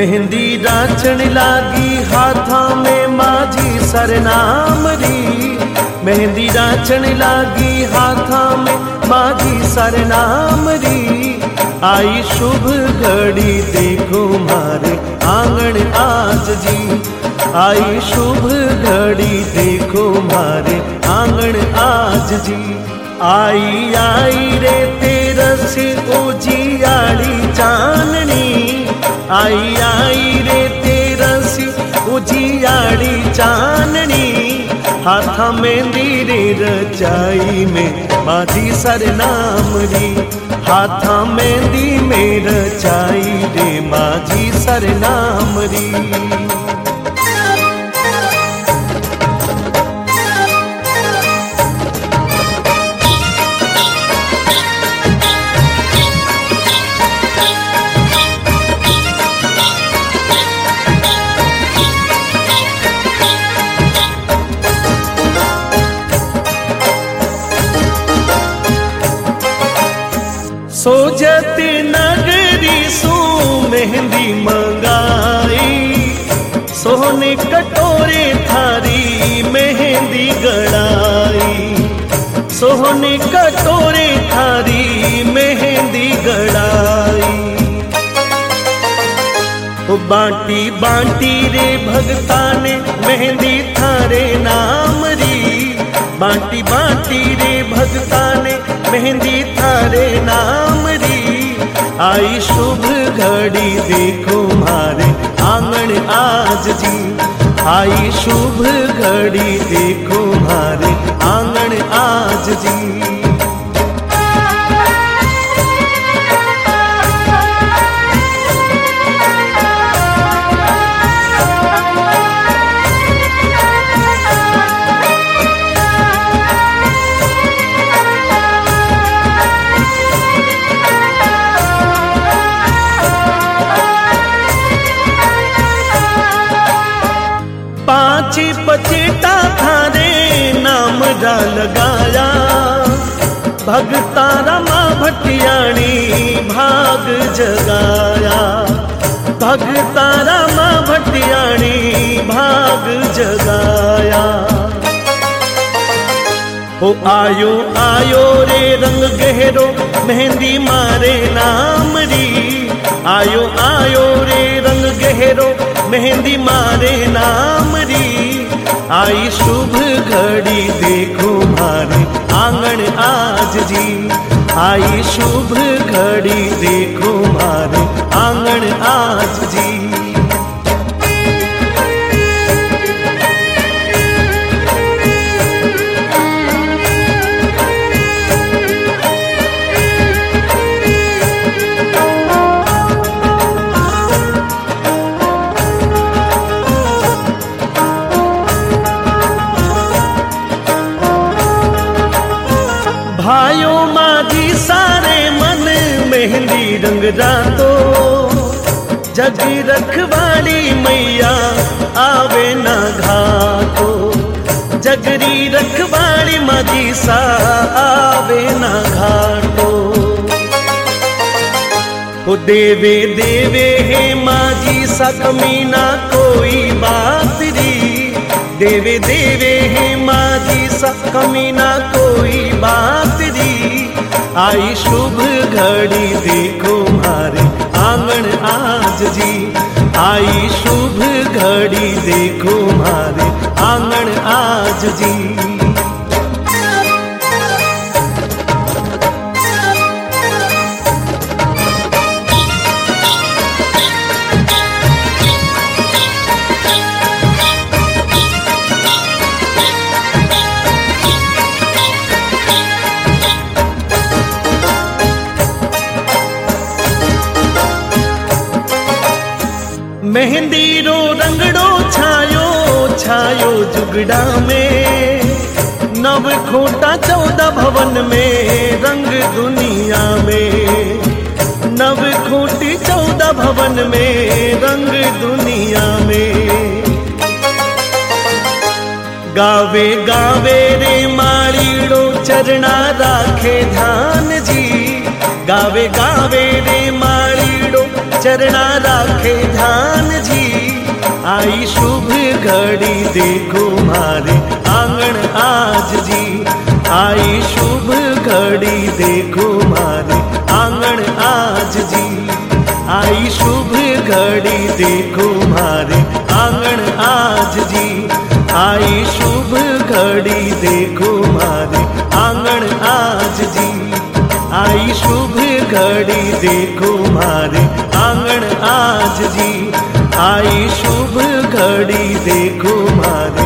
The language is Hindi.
मेहंदी राचण लागी हाथा में माझी सरनाम री। मेहंदी राचण लागी हाथा में माझी सरनाम री। आई शुभ घड़ी देखो मारे आंगन आज जी। आई शुभ घड़ी देखो मारे आंगन आज जी। आई आई रे तेरस उजियाड़ी चांदनी। आई आई रे तेरस उजियाड़ी चांदनी। हाथा मेहंदी रे रचाई में माझी सरनाम री। हाथा मेहंदी में रचाई रे माझी सरनाम री। सोजत नगरी सू मेहंदी मंगाई। सोने कटोरे थारी मेहंदी गड़ाई। सोने कटोरे थारी मेहंदी गड़ाई। बांटी बांटी रे भगता ने मेहंदी थारे नाम री। बांटी बांटी रे भगता ने मेहंदी थारे नाम री। आई शुभ घड़ी देखो मारे आंगन आज जी। आई शुभ घड़ी देखो मारे आंगन आज जी। पांची पचेटा थारे नाम रा लगाया। भगता रमा भटियाणी भाग जगाया। भगता रमा भटियाणी भाग जगाया। ओ आयो आयो रे रंग गहरो मेहंदी मारे नाम री। आयो आयो रे रंग गहरो मेहंदी मारे नाम री। आई शुभ घड़ी देखो मारे आंगन आज जी। आई शुभ घड़ी देखो मारे आंगन आज जी। भाइयों माझी सारे मन मेहंदी रंग रातो। जग रखवाली मैया आवे ना घाटो। जगरी रखवाली माझी सा आवे ना घाटो। ओ देवे देवे हे माझी सा कमी ना कोई बात री। देवे देवे हे माझी सा कमी ना कोई बात री। आई शुभ घड़ी देखो मारे आंगन आज जी। आई शुभ घड़ी देखो मारे आंगन आज जी। मेहंदी रो रंगड़ो छायो छायो जुगड़ा में। नव खोटा 14 भवन में रंग दुनिया में। नव खोटी 14 भवन में रंग दुनिया में। गावे गावे रे माड़ीड़ो चरना राखे ध्यान जी। गावे गावे रे माड़ीड़ो चरणा राखे ध्यान जी। आई शुभ घड़ी देखो मारे आंगन आज जी। आई शुभ घड़ी देखो मारे आंगन आज जी। आई शुभ घड़ी देखो मारे आंगन आज जी। आई शुभ घड़ी देखो मारे आंगन आज जी। आई शुभ घड़ी देखो मारे आंगन आज जी। आई शुभ घड़ी देखो मारे